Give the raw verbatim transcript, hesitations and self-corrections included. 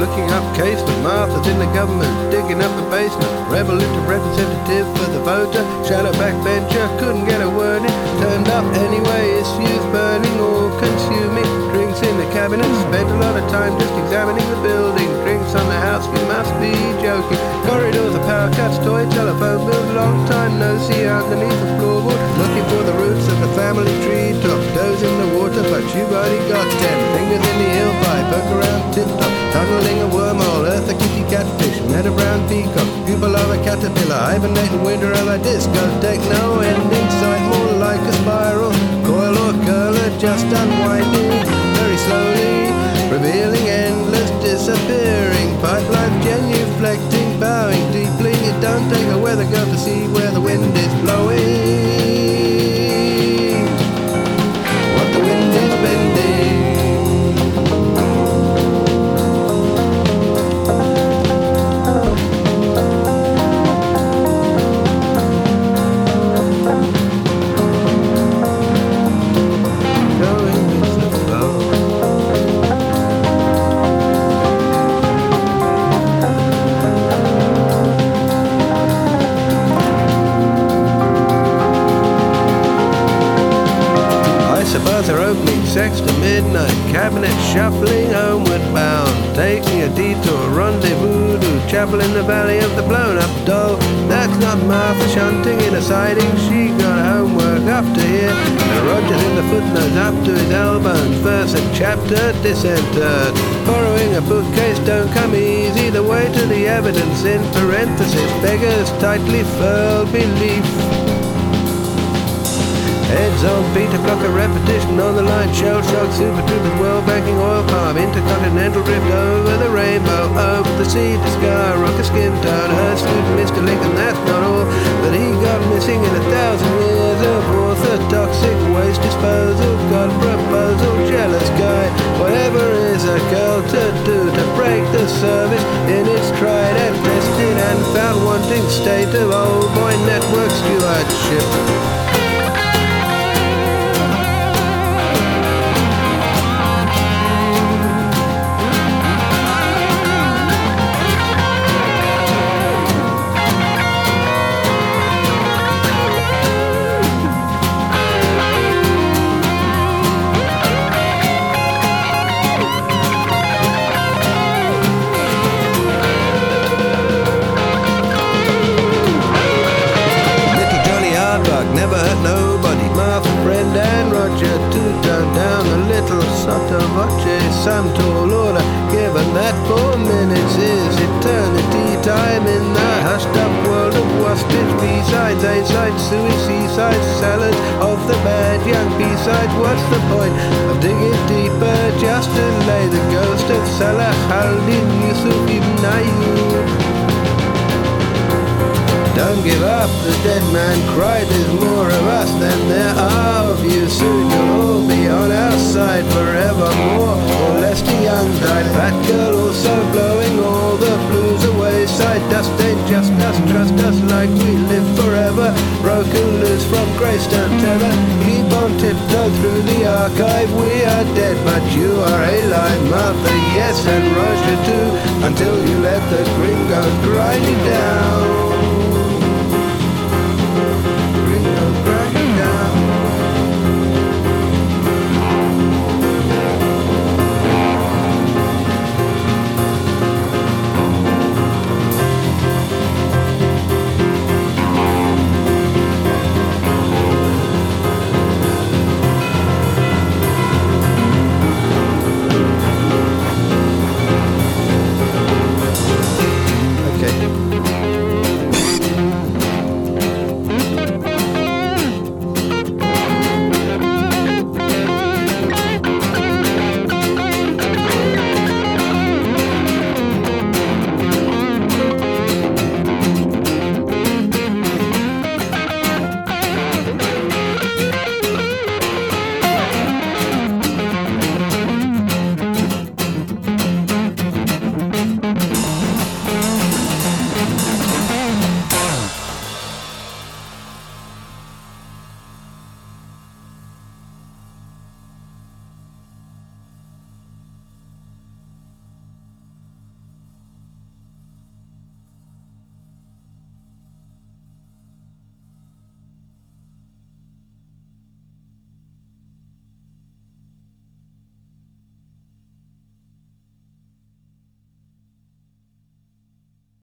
looking up casement. Martha's in the government, digging up the basement. Rebel into representative for the voter. Shadow backbencher, couldn't get a word in. Turned up anyway, issues burning, all consuming. Drinks in the cabinet, spent a lot of time just examining the building. Drinks on the house, you must be joking. Corridors of power cuts, toy telephone bill. Long time no see underneath the floorboard. Looking for the roots of the family tree top. Toes in the water, but you've already got ten. Fingers in the hill pipe, poke around tip top. Tunneling a wormhole, earth a kitty catfish. Met a brown peacock, pupil of a caterpillar. Hibernating winter of a discotheque. No ending sight, more like a spiral. Coil or curler, just unwinding. Very slowly, revealing endless disappearing. Pipeline genuflecting, bowing deeply. It don't take a weather girl to see where the wind is blowing. What the wind is bending. Are opening, sex to midnight, cabinet shuffling, homeward bound, taking a detour, rendezvous to chapel in the valley of the blown up doll. That's not Martha shunting in a siding, she got homework up to here, and Roger's in the footnotes up to his elbows, verse and chapter disentered. Borrowing a bookcase don't come easy, the way to the evidence in parenthesis beggars tightly furled belief. Heads on feet, a block of repetition on the line. Shell shock, super troopers, world banking, oil palm, intercontinental drift over the rainbow, over the sea to sky, rock a skin tone. Heard student Mister Lincoln, that's not all that he got missing in a thousand years of orthodoxic waste disposal. God proposal, jealous guy, whatever is a girl to do to break the service in its tried and tested and found wanting state of old boy network stewardship. Never hurt nobody, Martha, friend and Roger, two tone down a little sotto voce, some tall order, given that four minutes is eternity time in the hushed up world of wastage, B-sides, A-sides, suicide, salad of the bad young B-sides. What's the point of digging deeper just to lay the ghost of Salah al-Din Yusuf ibn Ayyub? Don't give up, the dead man cried, there's more of us than there are of you. Soon you'll all be on our side forevermore. Or lest a young died fat girl also blowing all the blues away. Side dust ain't just us, trust us like we live forever. Broken loose from Greystone tether, keep on tiptoe through the archive. We are dead but you are alive, Martha, yes, and Roger too, until you let the gringos grind you down.